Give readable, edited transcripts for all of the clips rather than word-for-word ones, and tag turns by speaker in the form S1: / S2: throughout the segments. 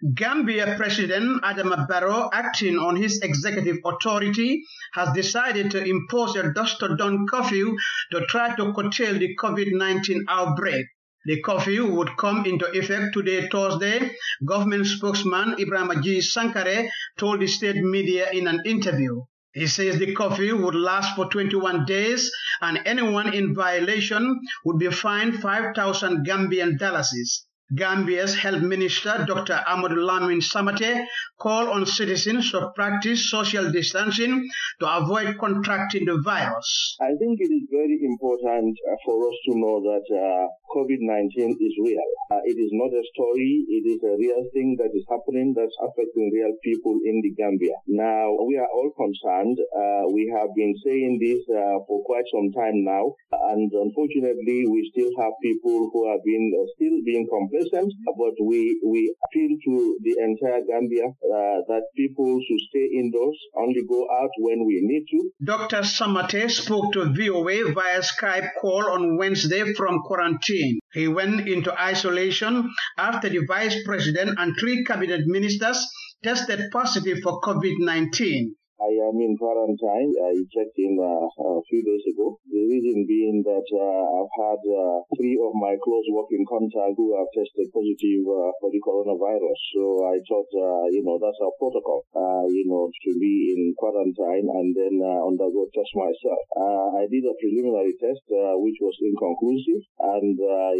S1: Gambia President Adama Barrow, acting on his executive authority, has decided to impose a dusk-to-dawn curfew to try to curtail the COVID-19 outbreak. The curfew would come into effect today, Thursday, government spokesman Ibrahim G. Sankare told the state media in an interview. He says the curfew would last for 21 days and anyone in violation would be fined 5,000 Gambian dollars. Gambia's Health Minister, Dr. Amadou Lamine Samate, called on citizens to practice social distancing to avoid contracting the virus.
S2: I think it is very important for us to know that COVID-19 is real. It is not a story. It is a real thing that is happening that's affecting real people in the Gambia. Now, we are all concerned. We have been saying this for quite some time now, and unfortunately, we still have people who have been still being complacent, but we appeal to the entire Gambia that people should stay indoors, only go out when we need to.
S1: Dr. Samate spoke to VOA via Skype call on Wednesday from quarantine. He went into isolation after the Vice President and 3 cabinet ministers tested positive for COVID-19.
S2: I am in quarantine. I checked in a few days ago. The reason being that I've had 3 of my close working contacts who have tested positive for the coronavirus. So I thought, that's our protocol, to be in quarantine and then undergo test myself. I did a preliminary test, which was inconclusive, and,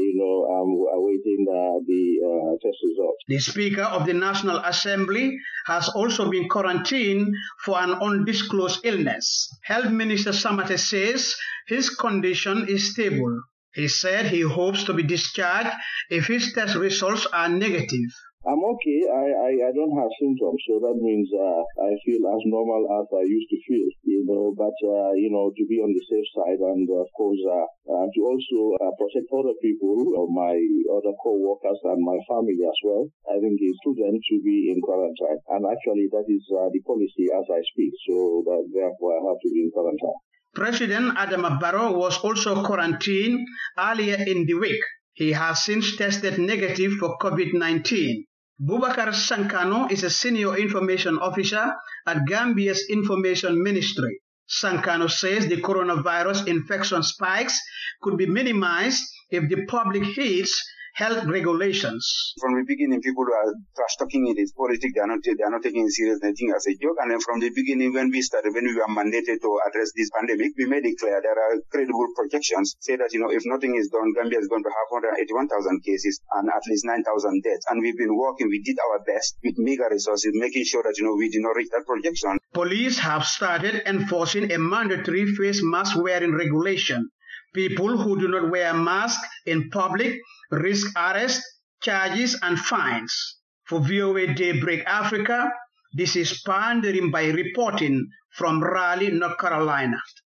S2: I'm awaiting the test results.
S1: The Speaker of the National Assembly has also been quarantined for an undisclosed illness. Health Minister Samate says his condition is stable. He said he hopes to be discharged if his test results are negative.
S2: I'm okay. I don't have symptoms, so that means I feel as normal as I used to feel, but, to be on the safe side and, of course, to also protect other people, my other co-workers and my family as well. I think it's prudent to be in quarantine. And actually, that is the policy as I speak, so therefore I have to be in quarantine.
S1: President Adama Barrow was also quarantined earlier in the week. He has since tested negative for COVID-19. Boubacar Sankano is a senior information officer at Gambia's Information Ministry. Sankano says the coronavirus infection spikes could be minimized if the public heeds health regulations.
S3: From the beginning, people are trash-talking it. It's politics. They are not taking it serious. They think as a joke. And then from the beginning, when we were mandated to address this pandemic, we made it clear there are credible projections say that, if nothing is done, Gambia is going to have 181,000 cases and at least 9,000 deaths. And we've been working. We did our best with meager resources, making sure that, we did not reach that projection.
S1: Police have started enforcing a mandatory face mask wearing regulation. People who do not wear a mask in public risk arrest, charges, and fines. For VOA Daybreak Africa, this is Pandering by reporting from Raleigh, North Carolina.